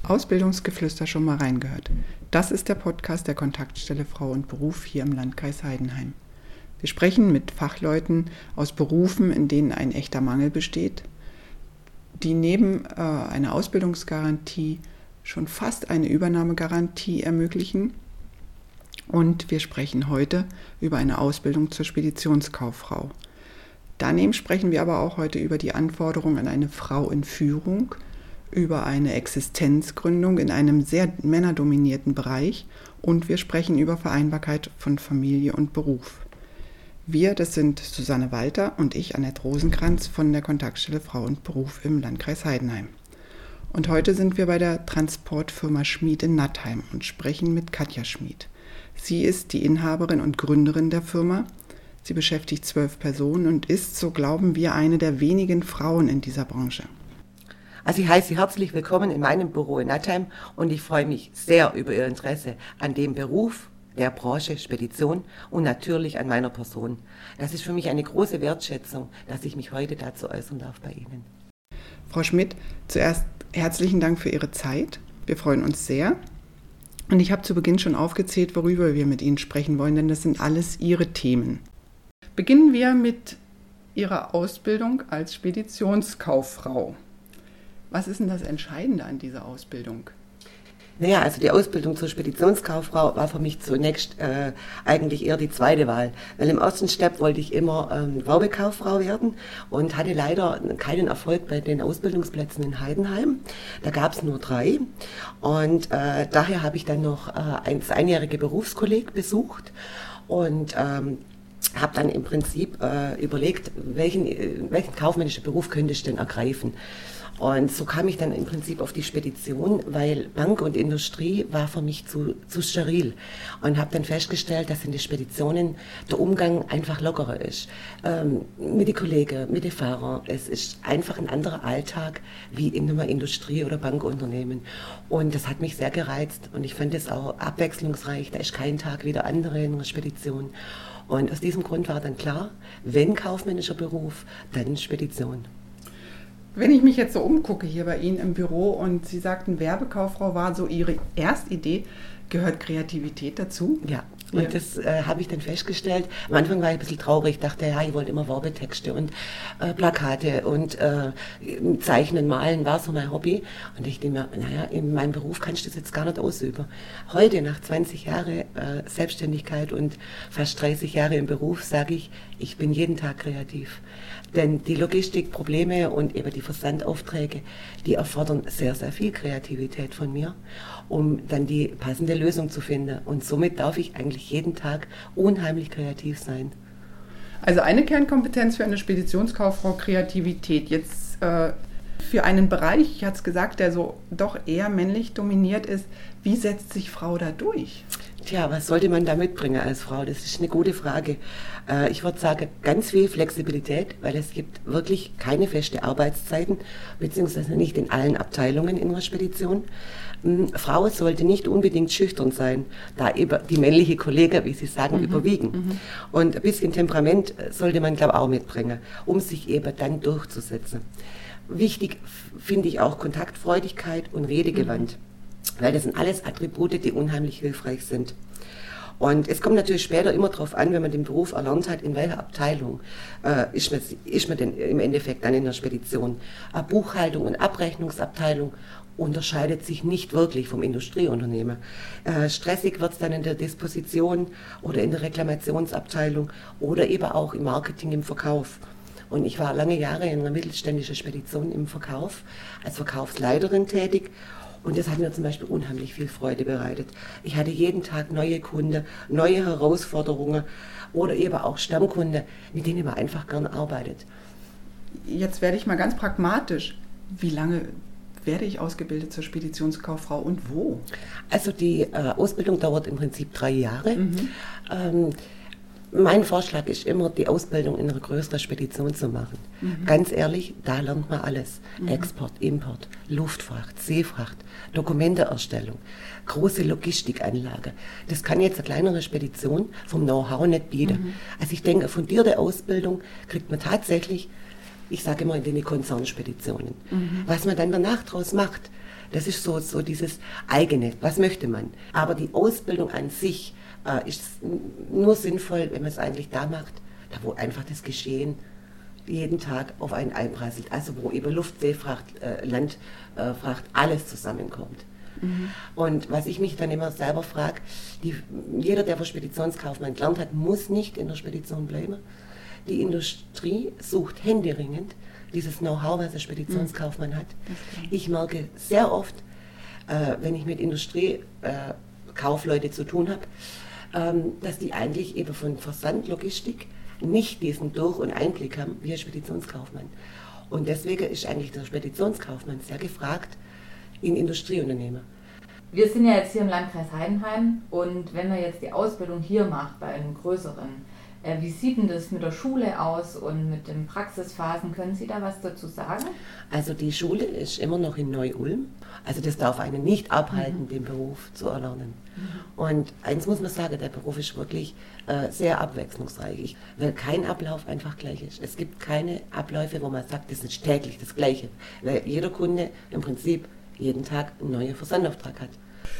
Ausbildungsgeflüster schon mal reingehört. Das ist der Podcast der Kontaktstelle Frau und Beruf hier im Landkreis Heidenheim. Wir sprechen mit Fachleuten aus Berufen, in denen ein echter Mangel besteht, die neben einer Ausbildungsgarantie schon fast eine Übernahmegarantie ermöglichen. Und wir sprechen heute über eine Ausbildung zur Speditionskauffrau. Daneben sprechen wir aber auch heute über die Anforderungen an eine Frau in Führung, über eine Existenzgründung in einem sehr männerdominierten Bereich und wir sprechen über Vereinbarkeit von Familie und Beruf. Wir, das sind Susanne Walter und ich, Annette Rosenkranz von der Kontaktstelle Frau und Beruf im Landkreis Heidenheim. Und heute sind wir bei der Transportfirma Schmid in Nattheim und sprechen mit Katja Schmid. Sie ist die Inhaberin und Gründerin der Firma. Sie beschäftigt 12 Personen und ist, so glauben wir, eine der wenigen Frauen in dieser Branche. Also ich heiße Sie herzlich willkommen in meinem Büro in Nattheim und ich freue mich sehr über Ihr Interesse an dem Beruf, der Branche, Spedition und natürlich an meiner Person. Das ist für mich eine große Wertschätzung, dass ich mich heute dazu äußern darf bei Ihnen. Frau Schmid, zuerst herzlichen Dank für Ihre Zeit. Wir freuen uns sehr. Und ich habe zu Beginn schon aufgezählt, worüber wir mit Ihnen sprechen wollen, denn das sind alles Ihre Themen. Beginnen wir mit Ihrer Ausbildung als Speditionskauffrau. Was ist denn das Entscheidende an dieser Ausbildung? Naja, also die Ausbildung zur Speditionskauffrau war für mich zunächst eigentlich eher die zweite Wahl. Weil im ersten Step wollte ich immer Werbekauffrau werden und hatte leider keinen Erfolg bei den Ausbildungsplätzen in Heidenheim. Da gab es nur 3 und daher habe ich dann noch das einjährige Berufskolleg besucht und habe dann im Prinzip überlegt, welchen kaufmännischen Beruf könnte ich denn ergreifen. Und so kam ich dann im Prinzip auf die Spedition, weil Bank und Industrie war für mich zu steril. Und habe dann festgestellt, dass in den Speditionen der Umgang einfach lockerer ist. Mit den Kollegen, mit den Fahrern. Es ist einfach ein anderer Alltag wie in einem Industrie- oder Bankunternehmen. Und das hat mich sehr gereizt. Und ich fand es auch abwechslungsreich. Da ist kein Tag wie der andere in einer Spedition. Und aus diesem Grund war dann klar, wenn kaufmännischer Beruf, dann Spedition. Wenn ich mich jetzt so umgucke hier bei Ihnen im Büro und Sie sagten, Werbekauffrau war so Ihre Erstidee, gehört Kreativität dazu? Ja, und das habe ich dann festgestellt. Am Anfang war ich ein bisschen traurig, dachte, ja, ich wollte immer Werbetexte und Plakate und Zeichnen, Malen war so mein Hobby. Und ich dachte mir, naja, in meinem Beruf kann ich das jetzt gar nicht ausüben. Heute, nach 20 Jahren Selbstständigkeit und fast 30 Jahre im Beruf, sage ich bin jeden Tag kreativ. Denn die Logistikprobleme und eben die Versandaufträge, die erfordern sehr, sehr viel Kreativität von mir, um dann die passende Lösung zu finden. Und somit darf ich eigentlich jeden Tag unheimlich kreativ sein. Also eine Kernkompetenz für eine Speditionskauffrau, Kreativität. Jetzt für einen Bereich, ich hatte es gesagt, der so doch eher männlich dominiert ist, wie setzt sich Frau da durch? Tja, was sollte man da mitbringen als Frau? Das ist eine gute Frage. Ich würde sagen, ganz viel Flexibilität, weil es gibt wirklich keine feste Arbeitszeiten, beziehungsweise nicht in allen Abteilungen in einer Spedition. Frau sollte nicht unbedingt schüchtern sein, da eben die männliche Kollegen, wie Sie sagen, überwiegen. Und ein bisschen Temperament sollte man, glaube ich, auch mitbringen, um sich eben dann durchzusetzen. Wichtig finde ich auch Kontaktfreudigkeit und Redegewandt. Weil das sind alles Attribute, die unheimlich hilfreich sind. Und es kommt natürlich später immer darauf an, wenn man den Beruf erlernt hat, in welcher Abteilung ist man denn im Endeffekt dann in der Spedition. Buchhaltung und Abrechnungsabteilung unterscheidet sich nicht wirklich vom Industrieunternehmen. Stressig wird es dann in der Disposition oder in der Reklamationsabteilung oder eben auch im Marketing, im Verkauf. Und ich war lange Jahre in einer mittelständischen Spedition im Verkauf, als Verkaufsleiterin tätig. Und das hat mir zum Beispiel unheimlich viel Freude bereitet. Ich hatte jeden Tag neue Kunden, neue Herausforderungen oder eben auch Stammkunden, mit denen man einfach gern arbeitet. Jetzt werde ich mal ganz pragmatisch. Wie lange werde ich ausgebildet zur Speditionskauffrau und wo? Also die Ausbildung dauert im Prinzip 3 Jahre. Mein Vorschlag ist immer, die Ausbildung in einer größeren Spedition zu machen. Ganz ehrlich, da lernt man alles. Export, Import, Luftfracht, Seefracht, Dokumenteerstellung, große Logistikanlage. Das kann jetzt eine kleinere Spedition vom Know-how nicht bieten. Also ich denke, fundierte Ausbildung kriegt man tatsächlich, ich sage immer, in den Konzernspeditionen. Was man dann danach draus macht, Das ist so dieses eigene, was möchte man. Aber die Ausbildung an sich ist nur sinnvoll, wenn man es eigentlich da macht, da wo einfach das Geschehen jeden Tag auf einen einprasselt. Also wo über Luft, Seefracht, Landfracht alles zusammenkommt. Und was ich mich dann immer selber frage, jeder, der für Speditionskaufmann gelernt hat, muss nicht in der Spedition bleiben. Die Industrie sucht händeringend dieses Know-how, was der Speditionskaufmann hat. Ich merke sehr oft, wenn ich mit Industriekaufleuten zu tun habe, dass die eigentlich eben von Versandlogistik nicht diesen Durch- und Einblick haben wie ein Speditionskaufmann. Und deswegen ist eigentlich der Speditionskaufmann sehr gefragt in Industrieunternehmen. Wir sind ja jetzt hier im Landkreis Heidenheim und wenn man jetzt die Ausbildung hier macht bei einem größeren, wie sieht denn das mit der Schule aus und mit den Praxisphasen? Können Sie da was dazu sagen? Also die Schule ist immer noch in Neu-Ulm. Also das darf einen nicht abhalten, den Beruf zu erlernen. Und eins muss man sagen, der Beruf ist wirklich sehr abwechslungsreich, weil kein Ablauf einfach gleich ist. Es gibt keine Abläufe, wo man sagt, das ist täglich das Gleiche, weil jeder Kunde im Prinzip jeden Tag einen neuen Versandauftrag hat.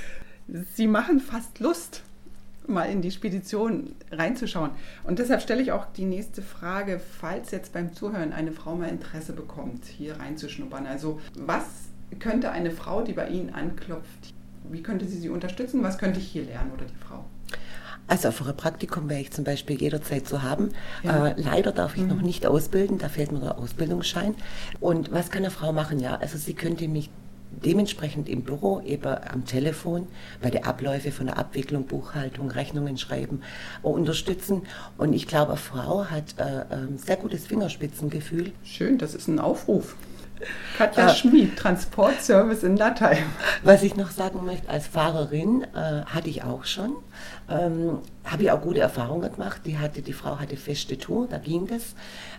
Sie machen fast Lust, mal in die Spedition reinzuschauen. Und deshalb stelle ich auch die nächste Frage, falls jetzt beim Zuhören eine Frau mal Interesse bekommt, hier reinzuschnuppern. Also was könnte eine Frau, die bei Ihnen anklopft, wie könnte sie unterstützen? Was könnte ich hier lernen oder die Frau? Also für ein Praktikum wäre ich zum Beispiel jederzeit zu haben. Ja. Leider darf ich noch nicht ausbilden, da fehlt mir der Ausbildungsschein. Und was kann eine Frau machen? Ja, also sie könnte mich dementsprechend im Büro, eben am Telefon, bei der Abläufe von der Abwicklung, Buchhaltung, Rechnungen schreiben, unterstützen. Und ich glaube, eine Frau hat sehr gutes Fingerspitzengefühl. Schön, das ist ein Aufruf. Katja Schmid, Transportservice in Nattheim. Was ich noch sagen möchte, als Fahrerin hatte ich auch schon, habe ich auch gute Erfahrungen gemacht. Die Frau hatte feste Tour, da ging das.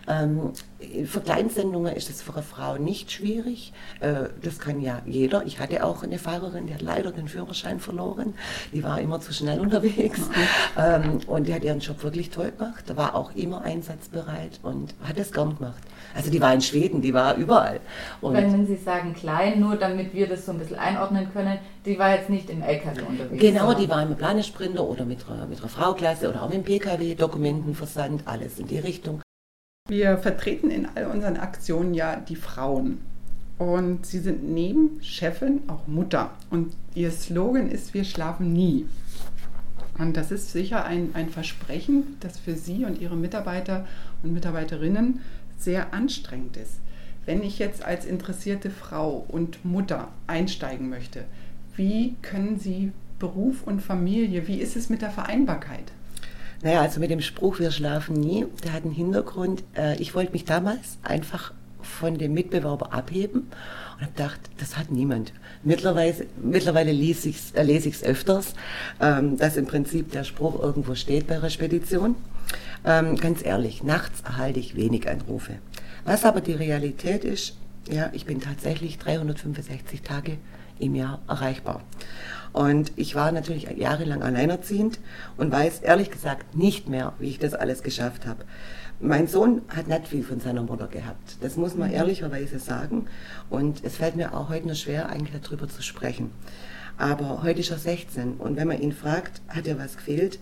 Für Kleinsendungen ist es für eine Frau nicht schwierig. Das kann ja jeder. Ich hatte auch eine Fahrerin, die hat leider den Führerschein verloren. Die war immer zu schnell unterwegs. Und die hat ihren Job wirklich toll gemacht. Da war auch immer einsatzbereit und hat es gern gemacht. Also die war in Schweden, die war überall. Und wenn Sie sagen klein, nur damit wir das so ein bisschen einordnen können, die war jetzt nicht im LKW unterwegs. Genau, die war im Planesprinter oder mit einer Frauklasse oder auch mit dem PKW, Dokumentenversand, alles in die Richtung. Wir vertreten in all unseren Aktionen ja die Frauen. Und sie sind neben Chefin auch Mutter. Und ihr Slogan ist, wir schlafen nie. Und das ist sicher ein Versprechen, das für Sie und Ihre Mitarbeiter und Mitarbeiterinnen sehr anstrengend ist. Wenn ich jetzt als interessierte Frau und Mutter einsteigen möchte, wie können Sie Beruf und Familie, wie ist es mit der Vereinbarkeit? Naja, also mit dem Spruch, wir schlafen nie, der hat einen Hintergrund. Ich wollte mich damals einfach von dem Mitbewerber abheben und habe gedacht, das hat niemand. Mittlerweile lese ich es öfters, dass im Prinzip der Spruch irgendwo steht bei der Spedition. Ganz ehrlich, nachts erhalte ich wenig Anrufe. Was aber die Realität ist, ja, ich bin tatsächlich 365 Tage im Jahr erreichbar. Und ich war natürlich jahrelang alleinerziehend und weiß ehrlich gesagt nicht mehr, wie ich das alles geschafft habe. Mein Sohn hat nicht viel von seiner Mutter gehabt. Das muss man ehrlicherweise sagen. Und es fällt mir auch heute noch schwer, eigentlich darüber zu sprechen. Aber heute ist er 16 und wenn man ihn fragt, hat er was gefehlt,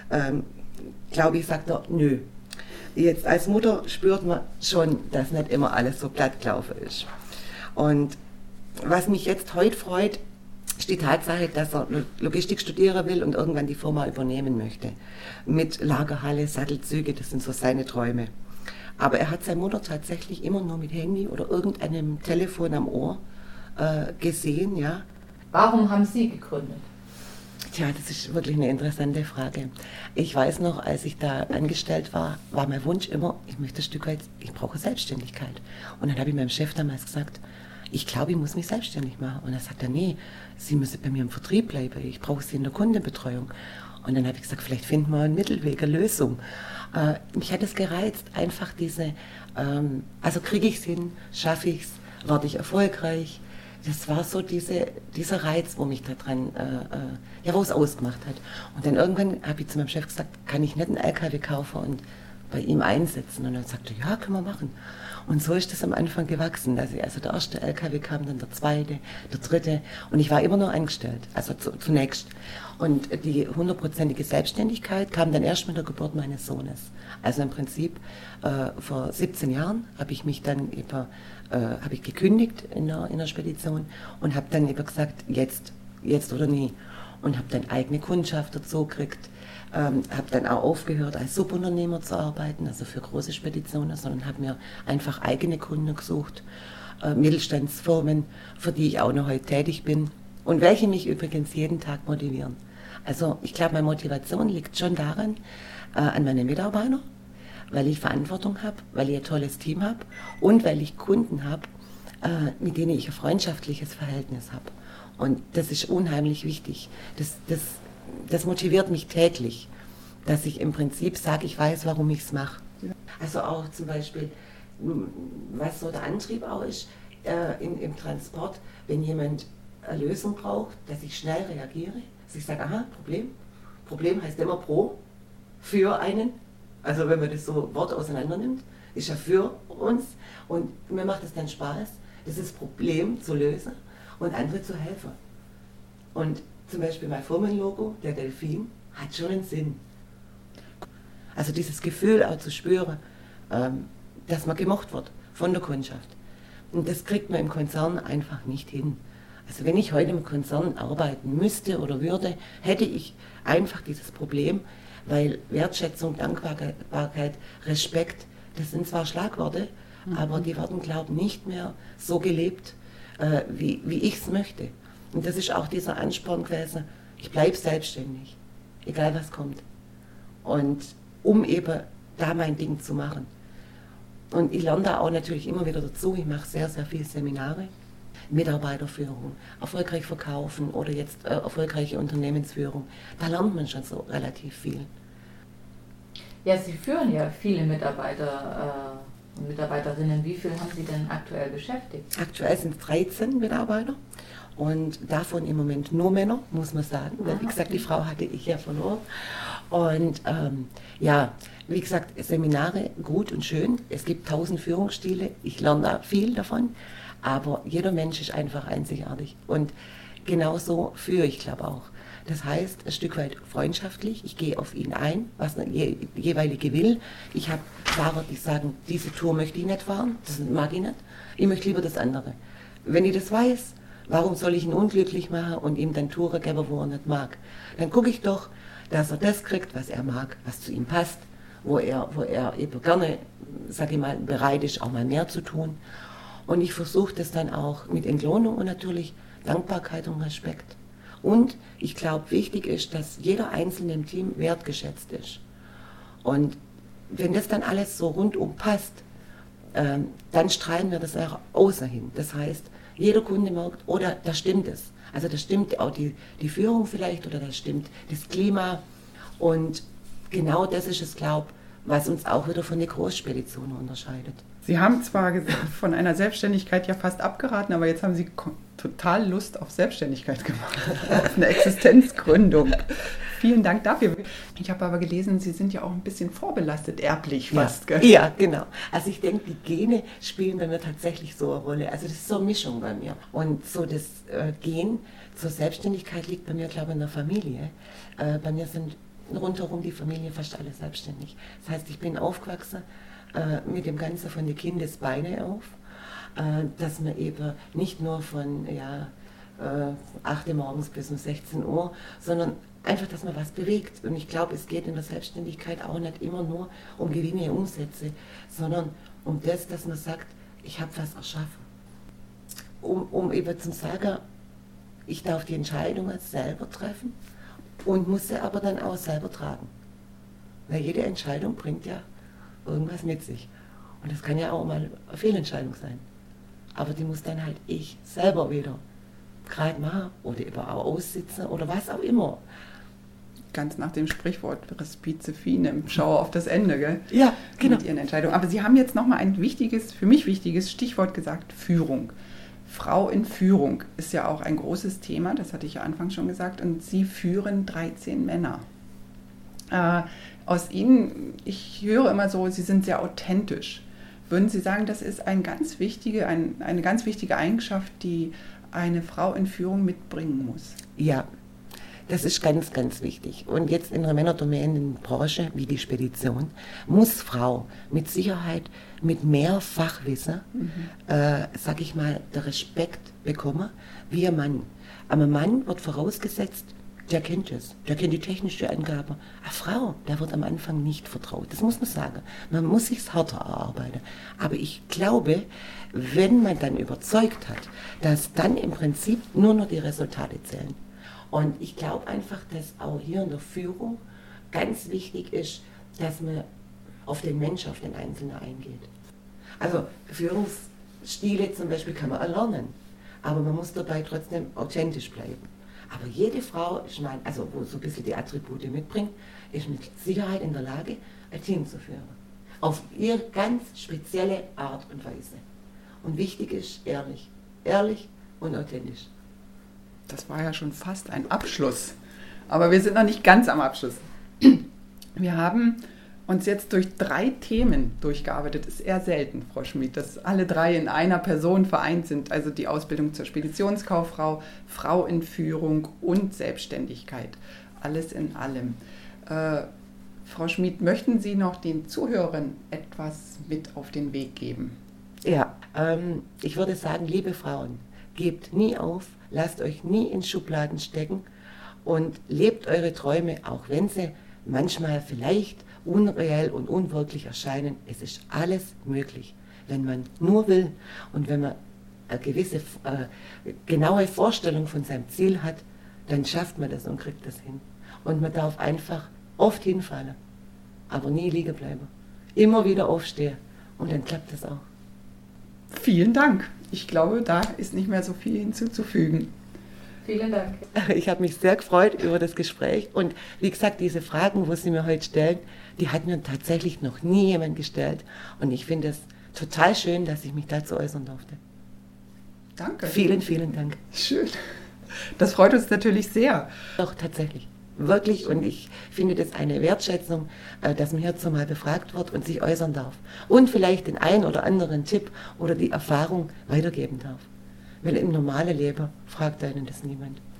glaube ich, sagt er, nö. Jetzt als Mutter spürt man schon, dass nicht immer alles so glatt gelaufen ist. Und was mich jetzt heute freut, ist die Tatsache, dass er Logistik studieren will und irgendwann die Firma übernehmen möchte. Mit Lagerhalle, Sattelzüge, das sind so seine Träume. Aber er hat seine Mutter tatsächlich immer nur mit Handy oder irgendeinem Telefon am Ohr gesehen, ja. Warum haben Sie gegründet? Tja, das ist wirklich eine interessante Frage. Ich weiß noch, als ich da angestellt war, war mein Wunsch immer, ich möchte ein Stück weit, ich brauche Selbstständigkeit. Und dann habe ich meinem Chef damals gesagt, ich glaube, ich muss mich selbstständig machen. Und er sagte, nee, Sie müssen bei mir im Vertrieb bleiben, ich brauche Sie in der Kundenbetreuung. Und dann habe ich gesagt, vielleicht finden wir einen Mittelweg, eine Lösung. Mich hat es gereizt, einfach diese, also kriege ich es hin, schaffe ich es, werde ich erfolgreich. Das war so dieser Reiz, wo mich da dran, wo es ausgemacht hat. Und dann irgendwann habe ich zu meinem Chef gesagt, kann ich nicht einen LKW kaufen und bei ihm einsetzen. Und dann sagte er, ja, können wir machen. Und so ist das am Anfang gewachsen. Also der erste LKW kam, dann der zweite, der dritte. Und ich war immer nur angestellt, also zunächst. Und die 100%ige Selbstständigkeit kam dann erst mit der Geburt meines Sohnes. Also im Prinzip vor 17 Jahren habe ich mich dann habe ich gekündigt in der Spedition und habe dann eben gesagt, jetzt oder nie. Und habe dann eigene Kundschaft dazu gekriegt. Habe dann auch aufgehört, als Subunternehmer zu arbeiten, also für große Speditionen, sondern habe mir einfach eigene Kunden gesucht, Mittelstandsfirmen, für die ich auch noch heute tätig bin und welche mich übrigens jeden Tag motivieren. Also ich glaube, meine Motivation liegt schon daran, an meine Mitarbeiter, weil ich Verantwortung habe, weil ich ein tolles Team habe und weil ich Kunden habe, mit denen ich ein freundschaftliches Verhältnis habe. Und das ist unheimlich wichtig. Das motiviert mich täglich, dass ich im Prinzip sage, ich weiß, warum ich es mache. Also auch zum Beispiel, was so der Antrieb auch ist, im Transport, wenn jemand eine Lösung braucht, dass ich schnell reagiere. Dass ich sage, aha, Problem heißt immer für einen. Also wenn man das so Wort auseinander nimmt, ist ja für uns. Und mir macht es dann Spaß, das Problem zu lösen und andere zu helfen. Und zum Beispiel mein Firmenlogo, der Delfin, hat schon einen Sinn. Also dieses Gefühl auch zu spüren, dass man gemocht wird von der Kundschaft. Und das kriegt man im Konzern einfach nicht hin. Also wenn ich heute im Konzern arbeiten müsste oder würde, hätte ich einfach dieses Problem, weil Wertschätzung, Dankbarkeit, Respekt, das sind zwar Schlagworte, aber die werden, glaube ich, nicht mehr so gelebt, wie ich es möchte. Und das ist auch dieser Ansporn gewesen, ich bleibe selbstständig, egal was kommt. Und um eben da mein Ding zu machen. Und ich lerne da auch natürlich immer wieder dazu, ich mache sehr, sehr viele Seminare, Mitarbeiterführung, erfolgreich verkaufen oder jetzt erfolgreiche Unternehmensführung. Da lernt man schon so relativ viel. Ja, Sie führen ja viele Mitarbeiter und Mitarbeiterinnen. Wie viel haben Sie denn aktuell beschäftigt? Aktuell sind es 13 Mitarbeiter und davon im Moment nur Männer, muss man sagen. Weil, wie gesagt, die Frau hatte ich ja verloren. Und ja, wie gesagt, Seminare gut und schön. Es gibt 1000 Führungsstile. Ich lerne da viel davon. Aber jeder Mensch ist einfach einzigartig. Und genauso führe ich, glaube auch. Das heißt, ein Stück weit freundschaftlich. Ich gehe auf ihn ein, was der jeweilige will. Ich habe Fahrer, die sagen, diese Tour möchte ich nicht fahren, das mag ich nicht. Ich möchte lieber das andere. Wenn ich das weiß, warum soll ich ihn unglücklich machen und ihm dann Touren geben, wo er nicht mag? Dann gucke ich doch, dass er das kriegt, was er mag, was zu ihm passt, wo er eben gerne, sage ich mal, bereit ist, auch mal mehr zu tun. Und ich versuche das dann auch mit Entlohnung und natürlich Dankbarkeit und Respekt. Und ich glaube, wichtig ist, dass jeder Einzelne im Team wertgeschätzt ist. Und wenn das dann alles so rundum passt, dann strahlen wir das auch außen hin. Das heißt, jeder Kunde merkt, oder da stimmt es. Also da stimmt auch die Führung vielleicht oder da stimmt das Klima. Und genau das ist es, glaube ich, was uns auch wieder von den Großspeditionen unterscheidet. Sie haben zwar von einer Selbstständigkeit ja fast abgeraten, aber jetzt haben Sie total Lust auf Selbstständigkeit gemacht, auf eine Existenzgründung. Vielen Dank dafür. Ich habe aber gelesen, Sie sind ja auch ein bisschen vorbelastet, erblich fast. Ja, gell? ja, genau. Also ich denke, die Gene spielen bei mir tatsächlich so eine Rolle. Also das ist so eine Mischung bei mir. Und so das Gen zur Selbstständigkeit liegt bei mir, glaube ich, in der Familie. Bei mir sind rundherum die Familie fast alle selbstständig. Das heißt, ich bin aufgewachsen mit dem Ganzen von den Kindesbeine auf, dass man eben nicht nur von 8 Uhr morgens bis um 16 Uhr, sondern einfach, dass man was bewegt. Und ich glaube, es geht in der Selbstständigkeit auch nicht immer nur um Gewinne, Umsätze, sondern um das, dass man sagt, ich habe was erschaffen. Um eben zu sagen, ich darf die Entscheidungen selber treffen und muss sie aber dann auch selber tragen. Weil jede Entscheidung bringt ja irgendwas mit sich. Und das kann ja auch mal eine Fehlentscheidung sein. Aber die muss dann halt ich selber wieder gerade machen oder eben auch aussitzen oder was auch immer. Ganz nach dem Sprichwort Respice finem, schau auf das Ende, gell? Ja, genau. Mit Ihren Entscheidungen. Aber Sie haben jetzt nochmal ein für mich wichtiges Stichwort gesagt, Führung. Frau in Führung ist ja auch ein großes Thema, das hatte ich ja anfangs schon gesagt, und Sie führen 13 Männer. Aus Ihnen, ich höre immer so, Sie sind sehr authentisch. Würden Sie sagen, das ist eine ganz wichtige Eigenschaft, die eine Frau in Führung mitbringen muss? Ja, das ist ganz, ganz wichtig. Und jetzt in einer Männerdomänenbranche wie die Spedition muss Frau mit Sicherheit mit mehr Fachwissen, sag ich mal, der Respekt bekommen wie ein Mann. Aber ein Mann wird vorausgesetzt, der kennt es, der kennt die technische Angabe. Eine Frau, der wird am Anfang nicht vertraut. Das muss man sagen. Man muss sich's härter erarbeiten. Aber ich glaube, wenn man dann überzeugt hat, dass dann im Prinzip nur noch die Resultate zählen. Und ich glaube einfach, dass auch hier in der Führung ganz wichtig ist, dass man auf den Mensch, auf den Einzelnen eingeht. Also Führungsstile zum Beispiel kann man erlernen, aber man muss dabei trotzdem authentisch bleiben. Aber jede Frau, ich meine, also wo so ein bisschen die Attribute mitbringt, ist mit Sicherheit in der Lage, ein Team zu führen. Auf ihre ganz spezielle Art und Weise. Und wichtig ist ehrlich. Ehrlich und authentisch. Das war ja schon fast ein Abschluss. Aber wir sind noch nicht ganz am Abschluss. Wir haben uns jetzt durch 3 Themen durchgearbeitet. Ist eher selten, Frau Schmid, dass alle 3 in einer Person vereint sind. Also die Ausbildung zur Speditionskauffrau, Frau in Führung und Selbstständigkeit. Alles in allem. Frau Schmid, möchten Sie noch den Zuhörern etwas mit auf den Weg geben? Ja, ich würde sagen, liebe Frauen, gebt nie auf, lasst euch nie in Schubladen stecken und lebt eure Träume, auch wenn sie manchmal vielleicht unreal und unwirklich erscheinen. Es ist alles möglich, wenn man nur will und wenn man eine gewisse genaue Vorstellung von seinem Ziel hat, dann schafft man das und kriegt das hin. Und man darf einfach oft hinfallen, aber nie liegen bleiben. Immer wieder aufstehen und dann klappt das auch. Vielen Dank. Ich glaube, da ist nicht mehr so viel hinzuzufügen. Vielen Dank. Ich habe mich sehr gefreut über das Gespräch und wie gesagt, diese Fragen, wo Sie mir heute stellen, die hat mir tatsächlich noch nie jemand gestellt und ich finde es total schön, dass ich mich dazu äußern durfte. Danke. Vielen, vielen Dank. Schön. Das freut uns natürlich sehr. Doch, tatsächlich. Wirklich. Und ich finde das eine Wertschätzung, dass man hierzu mal befragt wird und sich äußern darf. Und vielleicht den einen oder anderen Tipp oder die Erfahrung weitergeben darf. Weil im normalen Leben fragt einen das niemand.